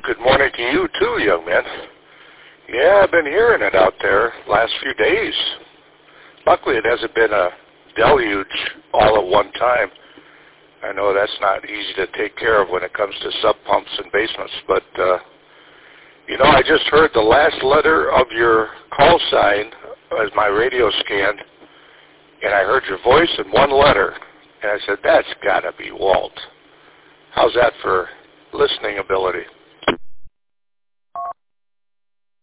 good morning to you too, young man. Yeah, I've been hearing it out there last few days. Luckily, it hasn't been a deluge all at one time. I know that's not easy to take care of when it comes to sub pumps and basements, but I just heard the last letter of your call sign as my radio scanned, and I heard your voice in one letter, and I said, that's got to be Walt. How's that for listening ability?